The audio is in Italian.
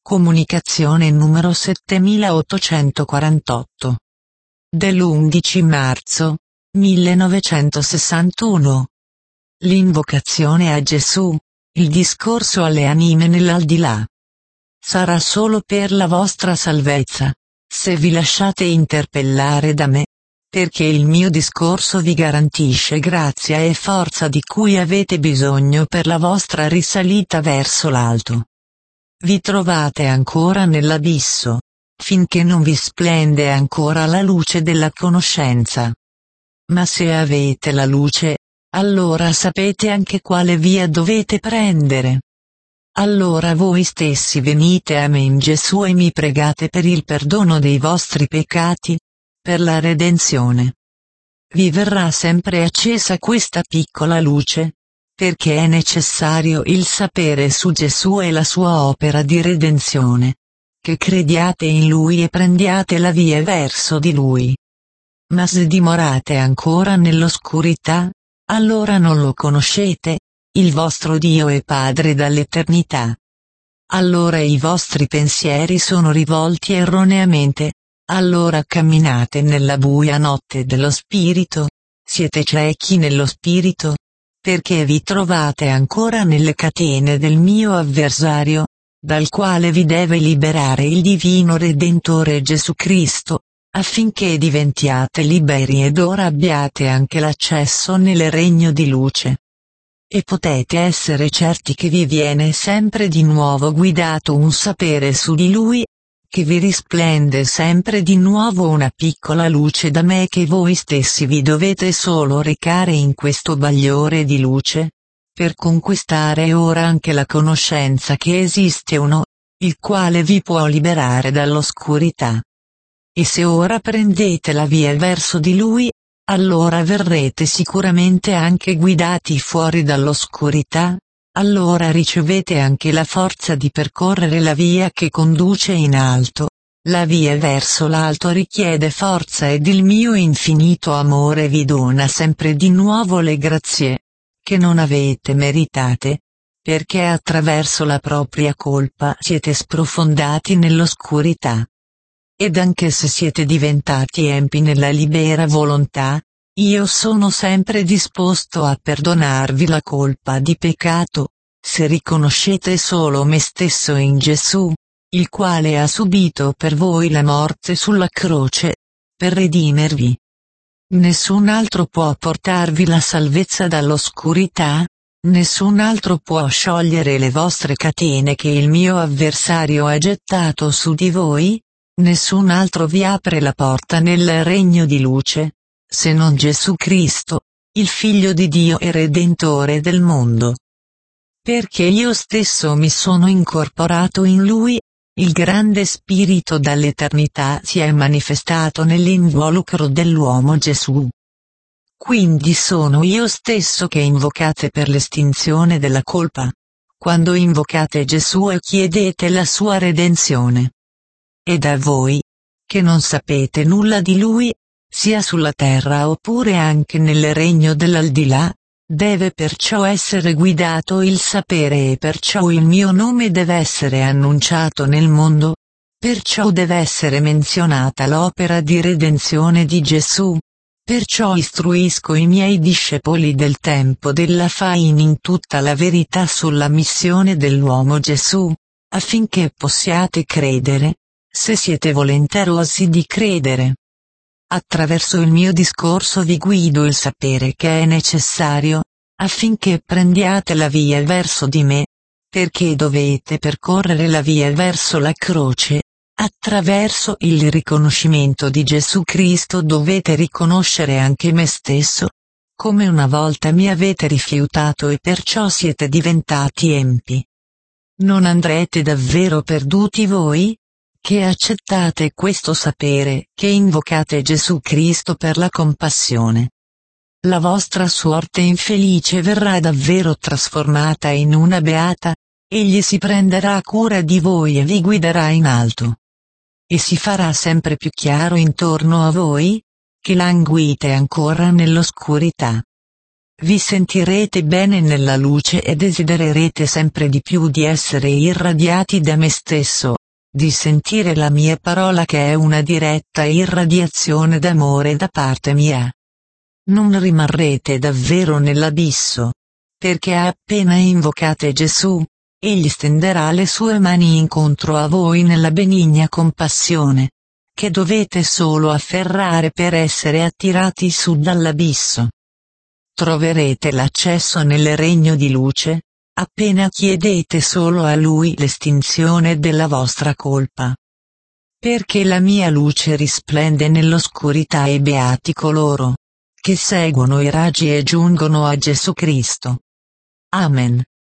Comunicazione numero 7848. Dell'11 marzo 1961. L'invocazione a Gesù, il discorso alle anime nell'aldilà. Sarà solo per la vostra salvezza, se vi lasciate interpellare da me, perché il mio discorso vi garantisce grazia e forza di cui avete bisogno per la vostra risalita verso l'alto. Vi trovate ancora nell'abisso, finché non vi splende ancora la luce della conoscenza. Ma se avete la luce, allora sapete anche quale via dovete prendere. Allora voi stessi venite a me in Gesù e mi pregate per il perdono dei vostri peccati, per la redenzione. Vi verrà sempre accesa questa piccola luce, perché è necessario il sapere su Gesù e la sua opera di redenzione. Che crediate in Lui e prendiate la via verso di Lui. Ma se dimorate ancora nell'oscurità, allora non lo conoscete, il vostro Dio e Padre dall'eternità. Allora i vostri pensieri sono rivolti erroneamente, allora camminate nella buia notte dello Spirito, siete ciechi nello Spirito, perché vi trovate ancora nelle catene del mio avversario, dal quale vi deve liberare il divino Redentore Gesù Cristo, affinché diventiate liberi ed ora abbiate anche l'accesso nel regno di luce. E potete essere certi che vi viene sempre di nuovo guidato un sapere su di Lui, che vi risplende sempre di nuovo una piccola luce da me che voi stessi vi dovete solo recare in questo bagliore di luce, per conquistare ora anche la conoscenza che esiste uno, il quale vi può liberare dall'oscurità. E se ora prendete la via verso di Lui, allora verrete sicuramente anche guidati fuori dall'oscurità, allora ricevete anche la forza di percorrere la via che conduce in alto. La via verso l'alto richiede forza ed il mio infinito amore vi dona sempre di nuovo le grazie, che non avete meritate, perché attraverso la propria colpa siete sprofondati nell'oscurità. Ed anche se siete diventati empi nella libera volontà, io sono sempre disposto a perdonarvi la colpa di peccato, se riconoscete solo me stesso in Gesù, il quale ha subito per voi la morte sulla croce, per redimervi. Nessun altro può portarvi la salvezza dall'oscurità, nessun altro può sciogliere le vostre catene che il mio avversario ha gettato su di voi, nessun altro vi apre la porta nel regno di luce, se non Gesù Cristo, il Figlio di Dio e Redentore del mondo. Perché io stesso mi sono incorporato in Lui, il grande Spirito dall'eternità si è manifestato nell'involucro dell'uomo Gesù. Quindi sono io stesso che invocate per l'estinzione della colpa, quando invocate Gesù e chiedete la sua redenzione. Ed a voi, che non sapete nulla di Lui, sia sulla terra oppure anche nel regno dell'aldilà, deve perciò essere guidato il sapere e perciò il mio nome deve essere annunciato nel mondo, perciò deve essere menzionata l'opera di redenzione di Gesù, perciò istruisco i miei discepoli del tempo della fine in tutta la verità sulla missione dell'uomo Gesù, affinché possiate credere, se siete volenterosi di credere. Attraverso il mio discorso vi guido il sapere che è necessario, affinché prendiate la via verso di me, perché dovete percorrere la via verso la croce, attraverso il riconoscimento di Gesù Cristo dovete riconoscere anche me stesso, come una volta mi avete rifiutato e perciò siete diventati empi. Non andrete davvero perduti voi? Che accettate questo sapere, che invocate Gesù Cristo per la compassione. La vostra sorte infelice verrà davvero trasformata in una beata, egli si prenderà cura di voi e vi guiderà in alto. E si farà sempre più chiaro intorno a voi, che languite ancora nell'oscurità. vi sentirete bene nella luce e desidererete sempre di più di essere irradiati da me stesso, di sentire la mia parola che è una diretta irradiazione d'amore da parte mia. Non rimarrete davvero nell'abisso, perché appena invocate Gesù, egli stenderà le sue mani incontro a voi nella benigna compassione, che dovete solo afferrare per essere attirati su dall'abisso. Troverete l'accesso nel regno di luce, appena chiedete solo a Lui l'estinzione della vostra colpa. Perché la mia luce risplende nell'oscurità e beati coloro che seguono i raggi e giungono a Gesù Cristo. Amen.